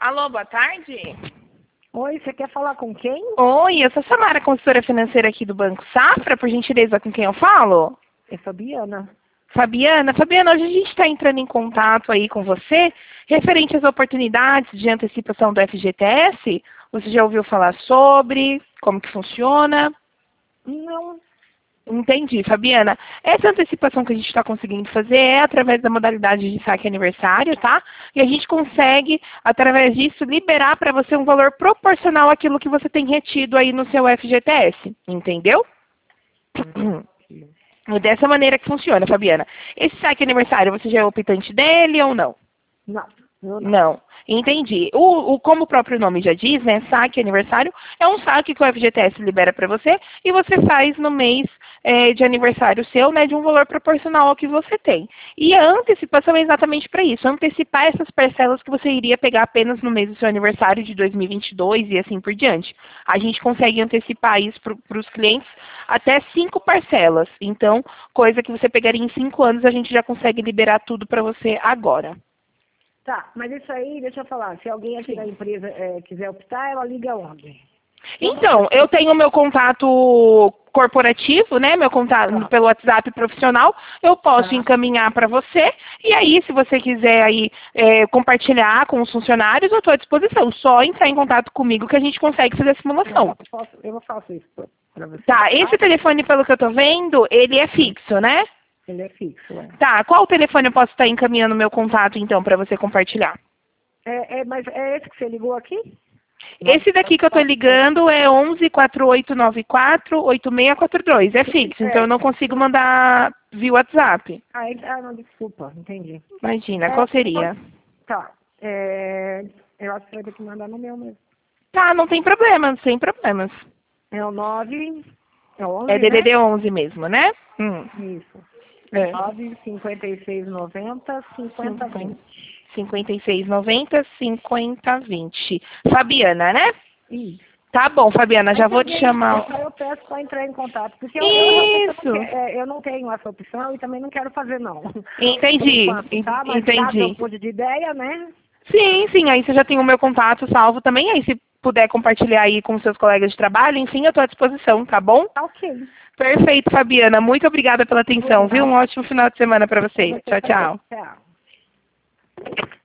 Alô, boa tarde. Oi, você quer falar com quem? Oi, eu sou a Samara, consultora financeira aqui do Banco Safra. Por gentileza, com quem eu falo? É Fabiana. Fabiana, hoje a gente está entrando em contato aí com você referente às oportunidades de antecipação do FGTS. Você já ouviu falar sobre como que funciona? Não. Entendi, Fabiana. Essa antecipação que a gente está conseguindo fazer é através da modalidade de saque aniversário, tá? E a gente consegue, através disso, liberar para você um valor proporcional àquilo que você tem retido aí no seu FGTS. Entendeu? É dessa maneira que funciona, Fabiana. Esse saque aniversário, você já é optante dele ou não? Não. Eu não. Não, entendi. Como o próprio nome já diz, né, saque aniversário, é um saque que o FGTS libera para você e você faz no mês de aniversário seu, né, de um valor proporcional ao que você tem. E a antecipação é exatamente para isso, antecipar essas parcelas que você iria pegar apenas no mês do seu aniversário de 2022 e assim por diante. A gente consegue antecipar isso para os clientes até 5 parcelas. Então, coisa que você pegaria em 5 anos, a gente já consegue liberar tudo para você agora. Tá, mas isso aí, deixa eu falar. Se alguém aqui da empresa quiser optar, ela liga onde? Então, eu tenho meu contato corporativo, né? Meu contato pelo WhatsApp profissional, eu posso encaminhar para você. E aí, se você quiser aí compartilhar com os funcionários, eu estou à disposição. Só entrar em contato comigo que a gente consegue fazer a simulação. Eu faço isso para você. Tá, esse telefone, pelo que eu estou vendo, ele é fixo, né? Ele é fixo, é. Tá, qual telefone eu posso estar encaminhando meu contato, então, para você compartilhar? Mas é esse que você ligou aqui? Esse daqui que eu estou ligando é 11-4894-8642. É fixo, então eu não consigo mandar via WhatsApp. Não, desculpa, entendi. Imagina, qual seria? Tá, eu acho que você vai ter que mandar no meu mesmo. Tá, não tem problema, sem problemas. É o 9, é o 11, É DDD né? 11 mesmo, né? Isso. É. 95690-5020. 5690-5020. Fabiana, né? Isso. Tá bom, Fabiana, já vou te chamar. Eu peço para entrar em contato, porque Isso. eu não tenho essa opção e também não quero fazer, não. Entendi, Tá? Mas entendi. eu pude de ideia, né? Sim, aí você já tem o meu contato salvo também, aí se puder compartilhar aí com seus colegas de trabalho, enfim, eu estou à disposição, tá bom? Tá ok. Perfeito, Fabiana. Muito obrigada pela atenção, viu? Um ótimo final de semana para você. Tchau, tchau. Tchau.